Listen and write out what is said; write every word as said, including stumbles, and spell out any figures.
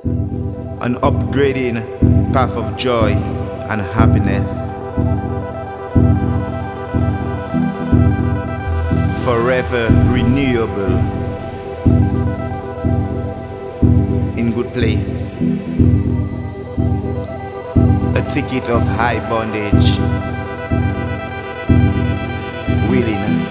an upgrading path of joy and happiness. Forever renewable, in good place. A ticket of high bondage, willing